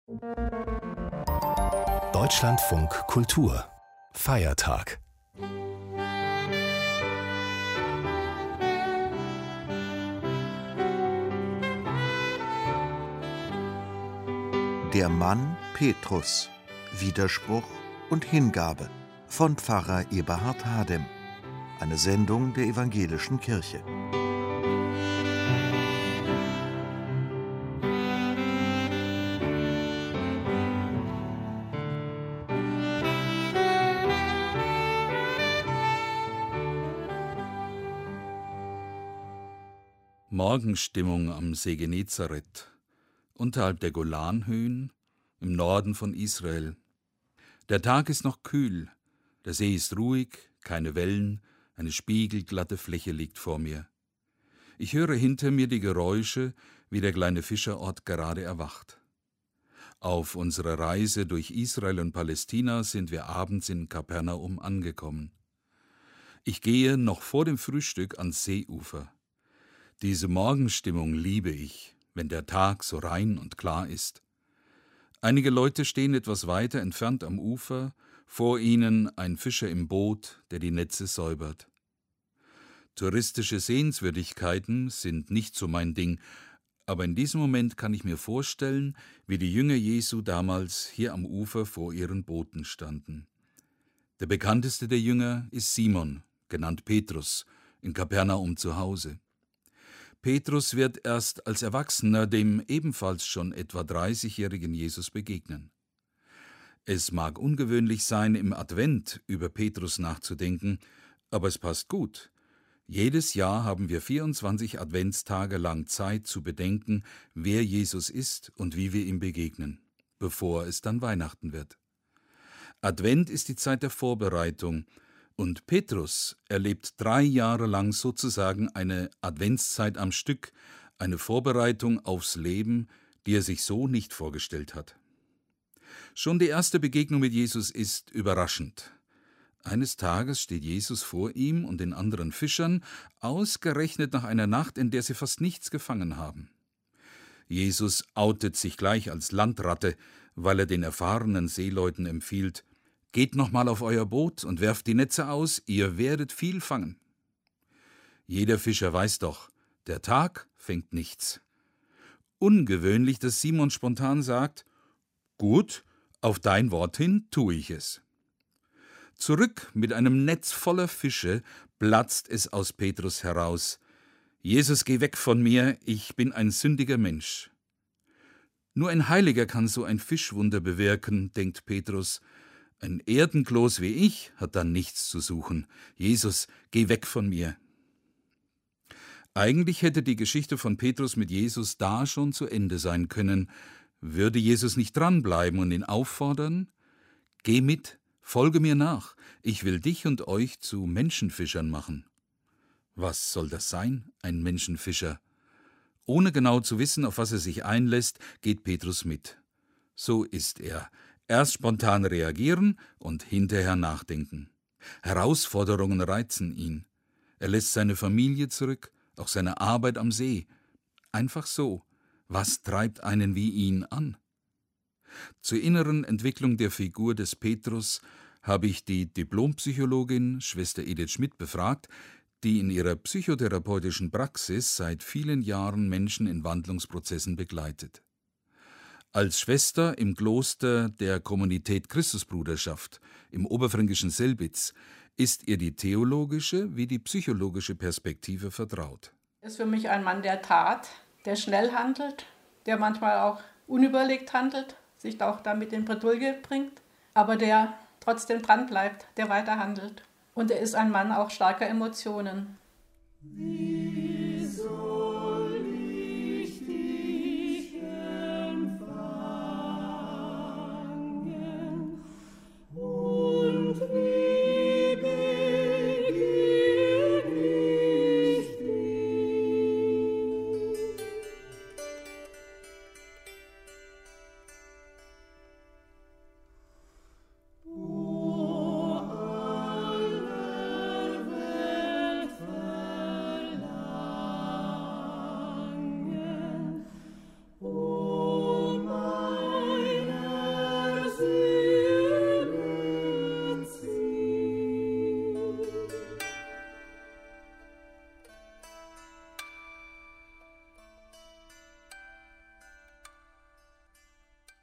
Deutschlandfunk Kultur Feiertag. Der Mann Petrus. Widerspruch und Hingabe von Pfarrer Eberhard Hadem. Eine Sendung der Evangelischen Kirche. Morgenstimmung am See Genezareth, unterhalb der Golanhöhen, im Norden von Israel. Der Tag ist noch kühl, der See ist ruhig, keine Wellen, eine spiegelglatte Fläche liegt vor mir. Ich höre hinter mir die Geräusche, wie der kleine Fischerort gerade erwacht. Auf unserer Reise durch Israel und Palästina sind wir abends in Kapernaum angekommen. Ich gehe noch vor dem Frühstück ans Seeufer. Diese Morgenstimmung liebe ich, wenn der Tag so rein und klar ist. Einige Leute stehen etwas weiter entfernt am Ufer, vor ihnen ein Fischer im Boot, der die Netze säubert. Touristische Sehenswürdigkeiten sind nicht so mein Ding, aber in diesem Moment kann ich mir vorstellen, wie die Jünger Jesu damals hier am Ufer vor ihren Booten standen. Der bekannteste der Jünger ist Simon, genannt Petrus, in Kapernaum zu Hause. Petrus wird erst als Erwachsener dem ebenfalls schon etwa 30-jährigen Jesus begegnen. Es mag ungewöhnlich sein, im Advent über Petrus nachzudenken, aber es passt gut. Jedes Jahr haben wir 24 Adventstage lang Zeit zu bedenken, wer Jesus ist und wie wir ihm begegnen, bevor es dann Weihnachten wird. Advent ist die Zeit der Vorbereitung, und Petrus erlebt 3 Jahre lang sozusagen eine Adventszeit am Stück, eine Vorbereitung aufs Leben, die er sich so nicht vorgestellt hat. Schon die erste Begegnung mit Jesus ist überraschend. Eines Tages steht Jesus vor ihm und den anderen Fischern, ausgerechnet nach einer Nacht, in der sie fast nichts gefangen haben. Jesus outet sich gleich als Landratte, weil er den erfahrenen Seeleuten empfiehlt: Geht nochmal auf euer Boot und werft die Netze aus, ihr werdet viel fangen. Jeder Fischer weiß doch, der Tag fängt nichts. Ungewöhnlich, dass Simon spontan sagt: Gut, auf dein Wort hin tue ich es. Zurück mit einem Netz voller Fische platzt es aus Petrus heraus: Jesus, geh weg von mir, ich bin ein sündiger Mensch. Nur ein Heiliger kann so ein Fischwunder bewirken, denkt Petrus. Ein Erdenkloß wie ich hat da nichts zu suchen. Jesus, geh weg von mir. Eigentlich hätte die Geschichte von Petrus mit Jesus da schon zu Ende sein können. Würde Jesus nicht dranbleiben und ihn auffordern? Geh mit, folge mir nach. Ich will dich und euch zu Menschenfischern machen. Was soll das sein, ein Menschenfischer? Ohne genau zu wissen, auf was er sich einlässt, geht Petrus mit. So ist er. Erst spontan reagieren und hinterher nachdenken. Herausforderungen reizen ihn. Er lässt seine Familie zurück, auch seine Arbeit am See. Einfach so. Was treibt einen wie ihn an? Zur inneren Entwicklung der Figur des Petrus habe ich die Diplompsychologin Schwester Edith Schmidt befragt, die in ihrer psychotherapeutischen Praxis seit vielen Jahren Menschen in Wandlungsprozessen begleitet. Als Schwester im Kloster der Kommunität Christusbruderschaft im oberfränkischen Selbitz ist ihr die theologische wie die psychologische Perspektive vertraut. Er ist für mich ein Mann der Tat, der schnell handelt, der manchmal auch unüberlegt handelt, sich auch damit in Bredouille bringt, aber der trotzdem dran bleibt, der weiter handelt. Und er ist ein Mann auch starker Emotionen.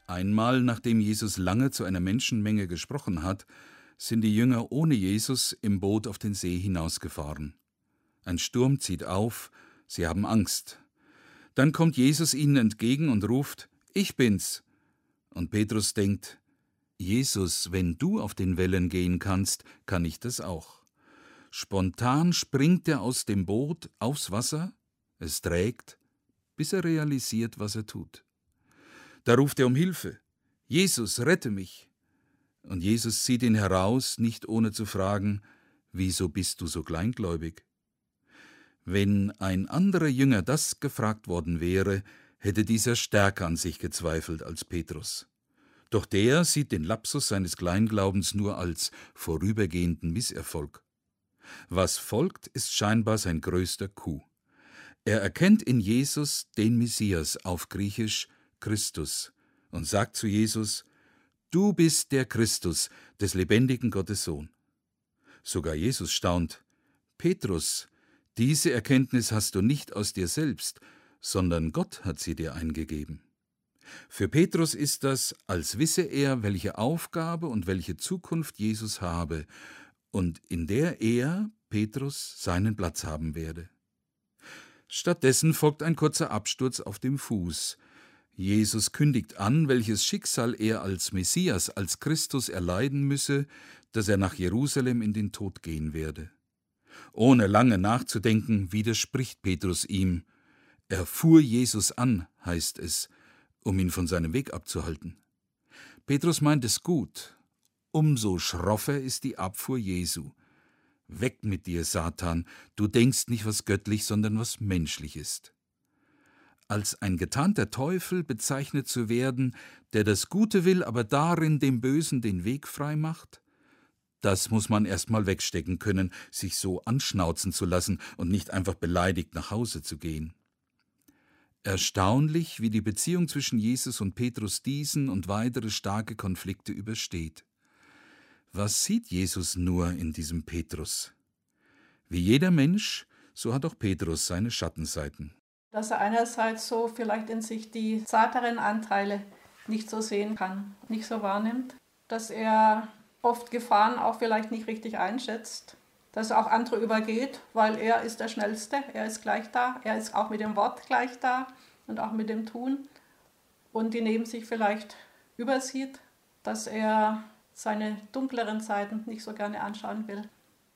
Einmal, nachdem Jesus lange zu einer Menschenmenge gesprochen hat, sind die Jünger ohne Jesus im Boot auf den See hinausgefahren. Ein Sturm zieht auf, sie haben Angst. Dann kommt Jesus ihnen entgegen und ruft: »Ich bin's!« Und Petrus denkt: »Jesus, wenn du auf den Wellen gehen kannst, kann ich das auch.« Spontan springt er aus dem Boot aufs Wasser, es trägt, bis er realisiert, was er tut. Da ruft er um Hilfe: »Jesus, rette mich!« Und Jesus zieht ihn heraus, nicht ohne zu fragen: »Wieso bist du so kleingläubig?« Wenn ein anderer Jünger das gefragt worden wäre, hätte dieser stärker an sich gezweifelt als Petrus. Doch der sieht den Lapsus seines Kleinglaubens nur als vorübergehenden Misserfolg. Was folgt, ist scheinbar sein größter Coup. Er erkennt in Jesus den Messias, auf Griechisch Christus, und sagt zu Jesus: »Du bist der Christus, des lebendigen Gottes Sohn.« Sogar Jesus staunt: »Petrus, diese Erkenntnis hast du nicht aus dir selbst, sondern Gott hat sie dir eingegeben.« Für Petrus ist das, als wisse er, welche Aufgabe und welche Zukunft Jesus habe und in der er, Petrus, seinen Platz haben werde. Stattdessen folgt ein kurzer Absturz auf dem Fuß. Jesus kündigt an, welches Schicksal er als Messias, als Christus erleiden müsse, dass er nach Jerusalem in den Tod gehen werde. Ohne lange nachzudenken, widerspricht Petrus ihm. Er fuhr Jesus an, heißt es, um ihn von seinem Weg abzuhalten. Petrus meint es gut. Umso schroffer ist die Abfuhr Jesu. Weg mit dir, Satan, du denkst nicht, was göttlich, sondern was menschlich ist. Als ein getarnter Teufel bezeichnet zu werden, der das Gute will, aber darin dem Bösen den Weg frei macht? Das muss man erst mal wegstecken können, sich so anschnauzen zu lassen und nicht einfach beleidigt nach Hause zu gehen. Erstaunlich, wie die Beziehung zwischen Jesus und Petrus diesen und weitere starke Konflikte übersteht. Was sieht Jesus nur in diesem Petrus? Wie jeder Mensch, so hat auch Petrus seine Schattenseiten. Dass er einerseits so vielleicht in sich die zarteren Anteile nicht so sehen kann, nicht so wahrnimmt, dass er oft Gefahren auch vielleicht nicht richtig einschätzt, dass er auch andere übergeht, weil er ist der Schnellste, er ist gleich da, er ist auch mit dem Wort gleich da und auch mit dem Tun und die neben sich vielleicht übersieht, dass er seine dunkleren Seiten nicht so gerne anschauen will.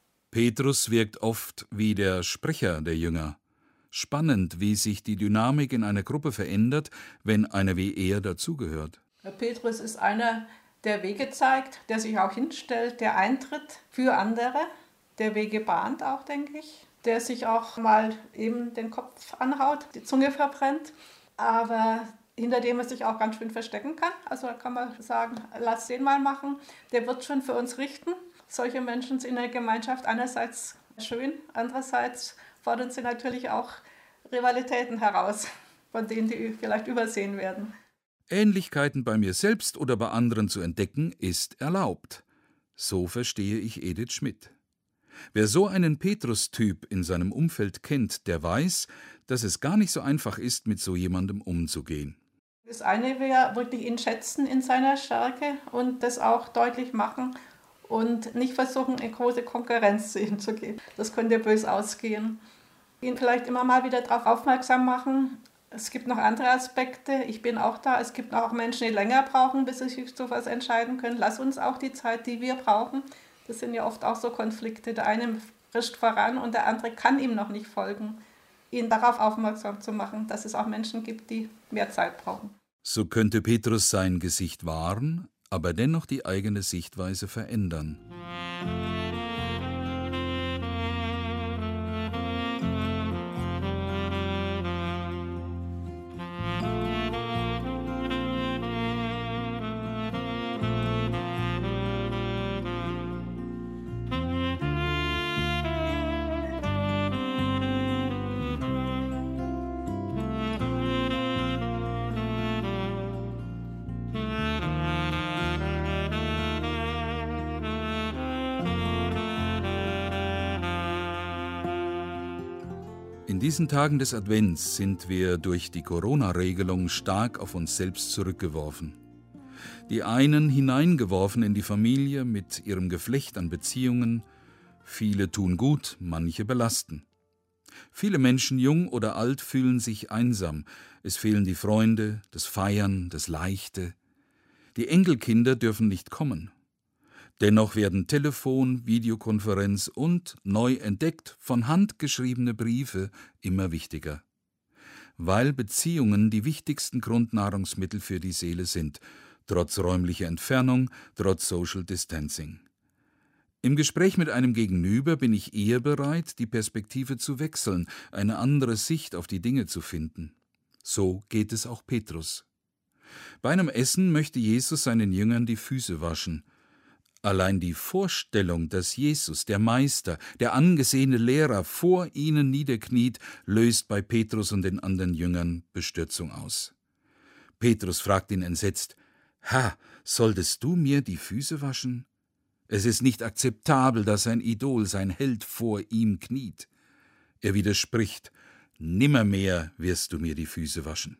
Petrus wirkt oft wie der Sprecher der Jünger. Spannend, wie sich die Dynamik in einer Gruppe verändert, wenn einer wie er dazugehört. Petrus ist einer, der Wege zeigt, der sich auch hinstellt, der eintritt für andere, der Wege bahnt auch, denke ich, der sich auch mal eben den Kopf anhaut, die Zunge verbrennt, aber hinter dem er sich auch ganz schön verstecken kann. Also da kann man sagen, lass den mal machen, der wird schon für uns richten. Solche Menschen sind in der Gemeinschaft einerseits schön, andererseits fordern sie natürlich auch Rivalitäten heraus, von denen die vielleicht übersehen werden. Ähnlichkeiten bei mir selbst oder bei anderen zu entdecken, ist erlaubt. So verstehe ich Edith Schmidt. Wer so einen Petrus-Typ in seinem Umfeld kennt, der weiß, dass es gar nicht so einfach ist, mit so jemandem umzugehen. Das eine wäre wirklich ihn schätzen in seiner Stärke und das auch deutlich machen und nicht versuchen, eine große Konkurrenz zu ihm zu gehen. Das könnte böse ausgehen. Ihn vielleicht immer mal wieder darauf aufmerksam machen. Es gibt noch andere Aspekte. Ich bin auch da. Es gibt auch Menschen, die länger brauchen, bis sie sich zu etwas entscheiden können. Lass uns auch die Zeit, die wir brauchen. Das sind ja oft auch so Konflikte. Der eine frischt voran und der andere kann ihm noch nicht folgen. Ihn darauf aufmerksam zu machen, dass es auch Menschen gibt, die mehr Zeit brauchen. So könnte Petrus sein Gesicht wahren, aber dennoch die eigene Sichtweise verändern. In diesen Tagen des Advents sind wir durch die Corona-Regelung stark auf uns selbst zurückgeworfen. Die einen hineingeworfen in die Familie mit ihrem Geflecht an Beziehungen. Viele tun gut, manche belasten. Viele Menschen, jung oder alt, fühlen sich einsam. Es fehlen die Freunde, das Feiern, das Leichte. Die Enkelkinder dürfen nicht kommen. Dennoch werden Telefon, Videokonferenz und, neu entdeckt, von Hand geschriebene Briefe immer wichtiger. Weil Beziehungen die wichtigsten Grundnahrungsmittel für die Seele sind, trotz räumlicher Entfernung, trotz Social Distancing. Im Gespräch mit einem Gegenüber bin ich eher bereit, die Perspektive zu wechseln, eine andere Sicht auf die Dinge zu finden. So geht es auch Petrus. Bei einem Essen möchte Jesus seinen Jüngern die Füße waschen. Allein die Vorstellung, dass Jesus, der Meister, der angesehene Lehrer, vor ihnen niederkniet, löst bei Petrus und den anderen Jüngern Bestürzung aus. Petrus fragt ihn entsetzt: »Herr, solltest du mir die Füße waschen?« Es ist nicht akzeptabel, dass sein Idol, sein Held, vor ihm kniet. Er widerspricht: »Nimmermehr wirst du mir die Füße waschen.«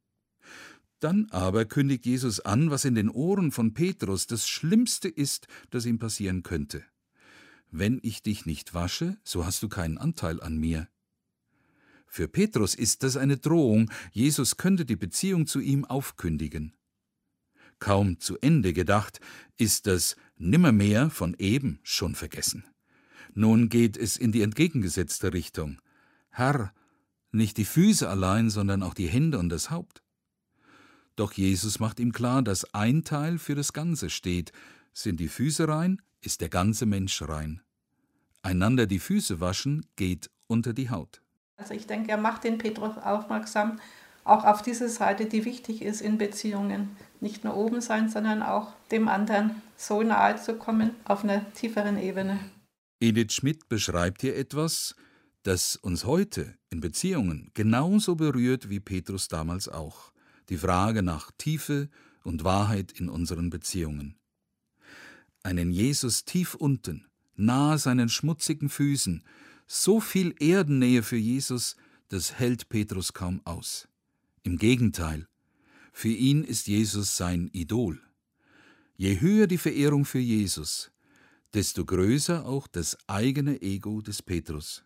Dann aber kündigt Jesus an, was in den Ohren von Petrus das Schlimmste ist, das ihm passieren könnte. »Wenn ich dich nicht wasche, so hast du keinen Anteil an mir.« Für Petrus ist das eine Drohung, Jesus könnte die Beziehung zu ihm aufkündigen. Kaum zu Ende gedacht, ist das Nimmermehr von eben schon vergessen. Nun geht es in die entgegengesetzte Richtung. »Herr, nicht die Füße allein, sondern auch die Hände und das Haupt.« Doch Jesus macht ihm klar, dass ein Teil für das Ganze steht. Sind die Füße rein, ist der ganze Mensch rein. Einander die Füße waschen geht unter die Haut. Also ich denke, er macht den Petrus aufmerksam, auch auf diese Seite, die wichtig ist in Beziehungen. Nicht nur oben sein, sondern auch dem anderen so nahe zu kommen, auf einer tieferen Ebene. Edith Schmidt beschreibt hier etwas, das uns heute in Beziehungen genauso berührt wie Petrus damals auch. Die Frage nach Tiefe und Wahrheit in unseren Beziehungen. Einen Jesus tief unten, nahe seinen schmutzigen Füßen, so viel Erdennähe für Jesus, das hält Petrus kaum aus. Im Gegenteil, für ihn ist Jesus sein Idol. Je höher die Verehrung für Jesus, desto größer auch das eigene Ego des Petrus.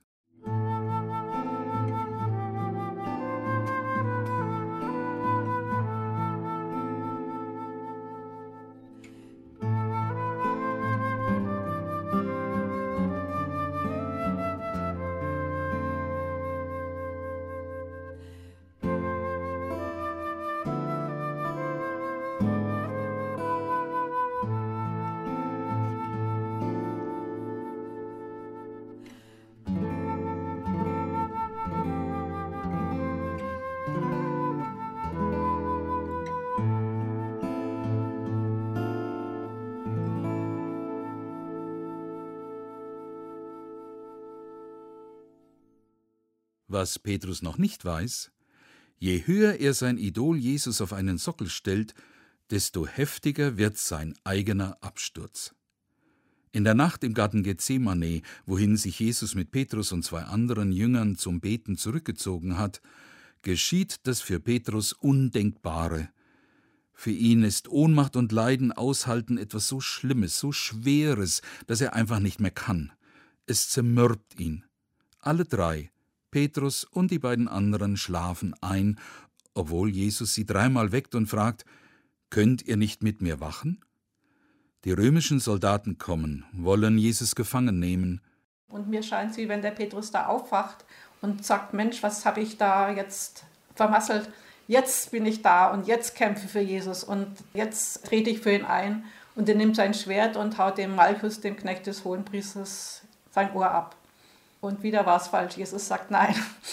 Was Petrus noch nicht weiß: Je höher er sein Idol Jesus auf einen Sockel stellt, desto heftiger wird sein eigener Absturz. In der Nacht im Garten Gethsemane, wohin sich Jesus mit Petrus und 2 anderen Jüngern zum Beten zurückgezogen hat, geschieht das für Petrus Undenkbare. Für ihn ist Ohnmacht und Leiden aushalten etwas so Schlimmes, so Schweres, dass er einfach nicht mehr kann. Es zermürbt ihn. Alle 3, Petrus und die 2 anderen, schlafen ein, obwohl Jesus sie 3-mal weckt und fragt: »Könnt ihr nicht mit mir wachen?« Die römischen Soldaten kommen, wollen Jesus gefangen nehmen. Und mir scheint es, wie wenn der Petrus da aufwacht und sagt: Mensch, was habe ich da jetzt vermasselt? Jetzt bin ich da und jetzt kämpfe ich für Jesus und jetzt rede ich für ihn ein. Und er nimmt sein Schwert und haut dem Malchus, dem Knecht des Hohenpriesters, sein Ohr ab. Und wieder war es falsch. Jesus sagt: Nein,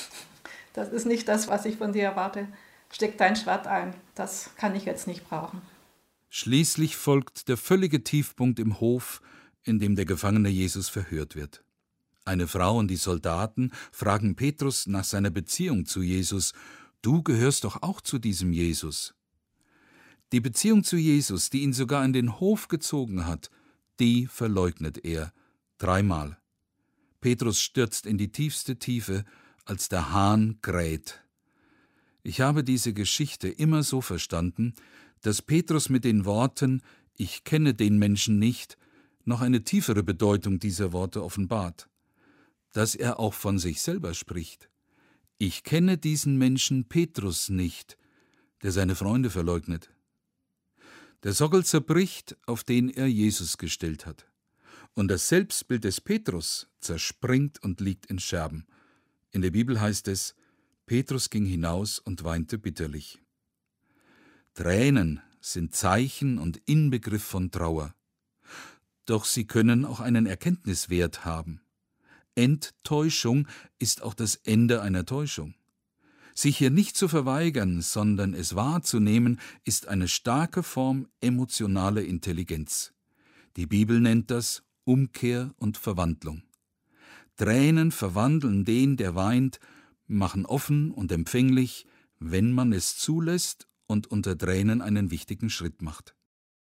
das ist nicht das, was ich von dir erwarte. Steck dein Schwert ein, das kann ich jetzt nicht brauchen. Schließlich folgt der völlige Tiefpunkt im Hof, in dem der gefangene Jesus verhört wird. Eine Frau und die Soldaten fragen Petrus nach seiner Beziehung zu Jesus: »Du gehörst doch auch zu diesem Jesus.« Die Beziehung zu Jesus, die ihn sogar in den Hof gezogen hat, die verleugnet er 3-mal. Petrus stürzt in die tiefste Tiefe, als der Hahn kräht. Ich habe diese Geschichte immer so verstanden, dass Petrus mit den Worten »Ich kenne den Menschen nicht« noch eine tiefere Bedeutung dieser Worte offenbart, dass er auch von sich selber spricht. »Ich kenne diesen Menschen Petrus nicht«, der seine Freunde verleugnet. Der Sockel zerbricht, auf den er Jesus gestellt hat. Und das Selbstbild des Petrus zerspringt und liegt in Scherben. In der Bibel heißt es, Petrus ging hinaus und weinte bitterlich. Tränen sind Zeichen und Inbegriff von Trauer. Doch sie können auch einen Erkenntniswert haben. Enttäuschung ist auch das Ende einer Täuschung. Sich hier nicht zu verweigern, sondern es wahrzunehmen, ist eine starke Form emotionaler Intelligenz. Die Bibel nennt das Umkehr und Verwandlung. Tränen verwandeln den, der weint, machen offen und empfänglich, wenn man es zulässt und unter Tränen einen wichtigen Schritt macht.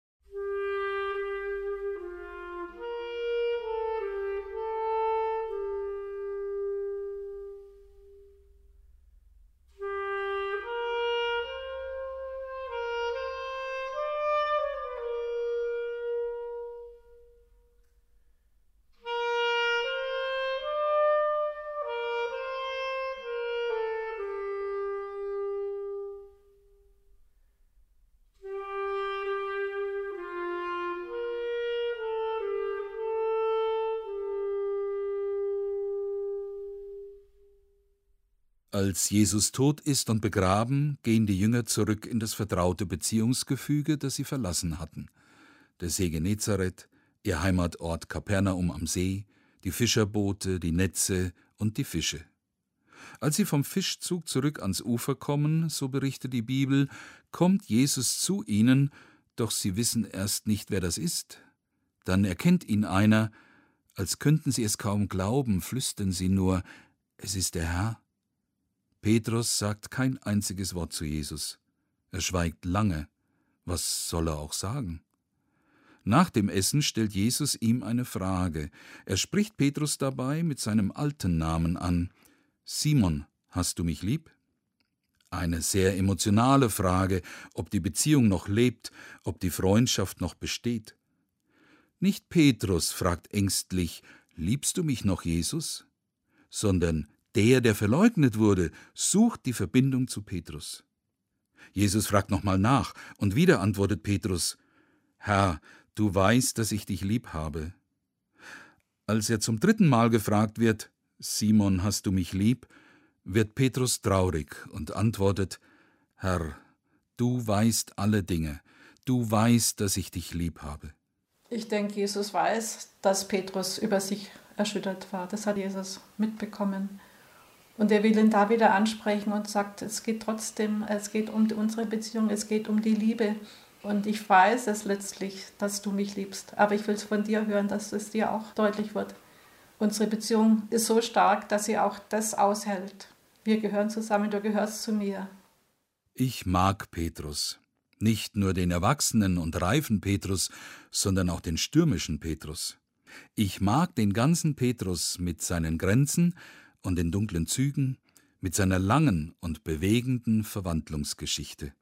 Als Jesus tot ist und begraben, gehen die Jünger zurück in das vertraute Beziehungsgefüge, das sie verlassen hatten. Der See Genezareth, ihr Heimatort Kapernaum am See, die Fischerboote, die Netze und die Fische. Als sie vom Fischzug zurück ans Ufer kommen, so berichtet die Bibel, kommt Jesus zu ihnen, doch sie wissen erst nicht, wer das ist. Dann erkennt ihn einer, als könnten sie es kaum glauben, flüstern sie nur, es ist der Herr. Petrus sagt kein einziges Wort zu Jesus. Er schweigt lange. Was soll er auch sagen? Nach dem Essen stellt Jesus ihm eine Frage. Er spricht Petrus dabei mit seinem alten Namen an. »Simon, hast du mich lieb?« Eine sehr emotionale Frage, ob die Beziehung noch lebt, ob die Freundschaft noch besteht. Nicht Petrus fragt ängstlich, »Liebst du mich noch, Jesus?«, sondern der verleugnet wurde, sucht die Verbindung zu Petrus. Jesus fragt nochmal nach, und wieder antwortet Petrus, »Herr, du weißt, dass ich dich lieb habe.« Als er zum 3. Mal gefragt wird, »Simon, hast du mich lieb?«, wird Petrus traurig und antwortet, »Herr, du weißt alle Dinge, du weißt, dass ich dich lieb habe.« Ich denke, Jesus weiß, dass Petrus über sich erschüttert war. Das hat Jesus mitbekommen. Und er will ihn da wieder ansprechen und sagt, es geht um unsere Beziehung, es geht um die Liebe. Und ich weiß es letztlich, dass du mich liebst. Aber ich will es von dir hören, dass es dir auch deutlich wird. Unsere Beziehung ist so stark, dass sie auch das aushält. Wir gehören zusammen, du gehörst zu mir. Ich mag Petrus. Nicht nur den erwachsenen und reifen Petrus, sondern auch den stürmischen Petrus. Ich mag den ganzen Petrus mit seinen Grenzen und den dunklen Zügen, mit seiner langen und bewegenden Verwandlungsgeschichte.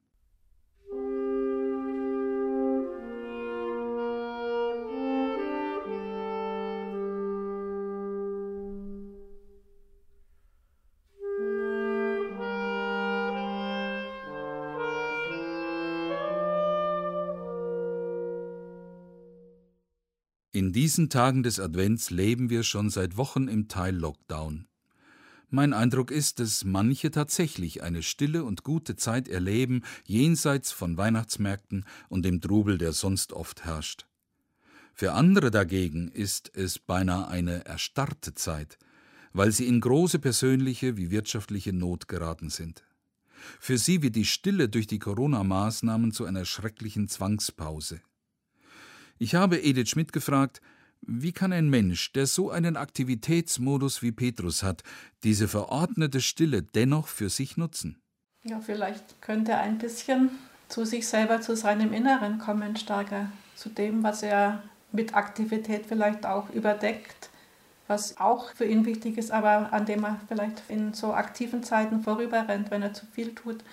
In diesen Tagen des Advents leben wir schon seit Wochen im Teil-Lockdown. Mein Eindruck ist, dass manche tatsächlich eine stille und gute Zeit erleben, jenseits von Weihnachtsmärkten und dem Trubel, der sonst oft herrscht. Für andere dagegen ist es beinahe eine erstarrte Zeit, weil sie in große persönliche wie wirtschaftliche Not geraten sind. Für sie wird die Stille durch die Corona-Maßnahmen zu einer schrecklichen Zwangspause. Ich habe Edith Schmidt gefragt, wie kann ein Mensch, der so einen Aktivitätsmodus wie Petrus hat, diese verordnete Stille dennoch für sich nutzen? Ja, vielleicht könnte er ein bisschen zu sich selber, zu seinem Inneren kommen, stärker zu dem, was er mit Aktivität vielleicht auch überdeckt, was auch für ihn wichtig ist, aber an dem er vielleicht in so aktiven Zeiten vorüberrennt, wenn er zu viel tut.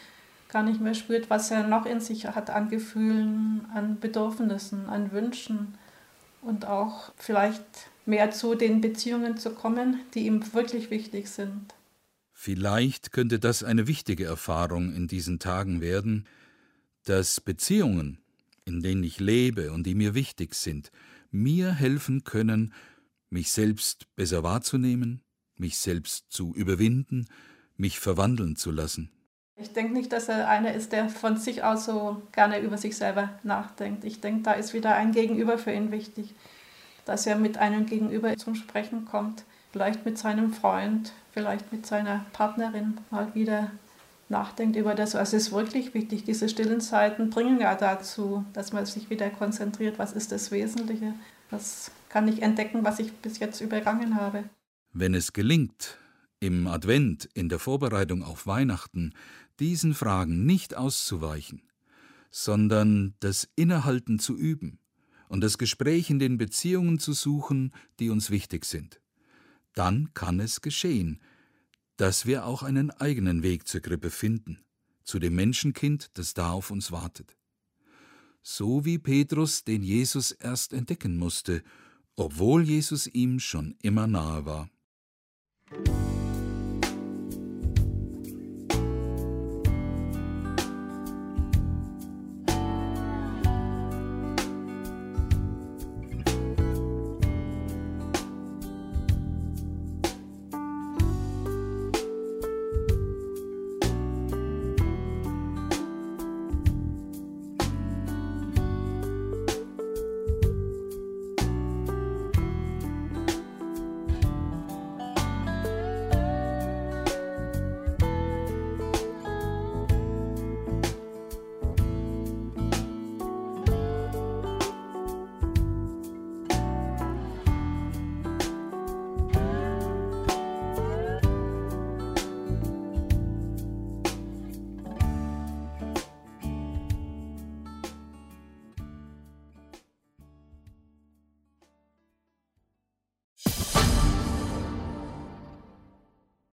gar nicht mehr spürt, was er noch in sich hat an Gefühlen, an Bedürfnissen, an Wünschen und auch vielleicht mehr zu den Beziehungen zu kommen, die ihm wirklich wichtig sind. Vielleicht könnte das eine wichtige Erfahrung in diesen Tagen werden, dass Beziehungen, in denen ich lebe und die mir wichtig sind, mir helfen können, mich selbst besser wahrzunehmen, mich selbst zu überwinden, mich verwandeln zu lassen. Ich denke nicht, dass er einer ist, der von sich aus so gerne über sich selber nachdenkt. Ich denke, da ist wieder ein Gegenüber für ihn wichtig, dass er mit einem Gegenüber zum Sprechen kommt, vielleicht mit seinem Freund, vielleicht mit seiner Partnerin mal wieder nachdenkt über das. Also es ist wirklich wichtig, diese stillen Zeiten bringen ja dazu, dass man sich wieder konzentriert, was ist das Wesentliche, was kann ich entdecken, was ich bis jetzt übergangen habe. Wenn es gelingt, im Advent, in der Vorbereitung auf Weihnachten, diesen Fragen nicht auszuweichen, sondern das Innehalten zu üben und das Gespräch in den Beziehungen zu suchen, die uns wichtig sind, dann kann es geschehen, dass wir auch einen eigenen Weg zur Krippe finden, zu dem Menschenkind, das da auf uns wartet. So wie Petrus den Jesus erst entdecken musste, obwohl Jesus ihm schon immer nahe war.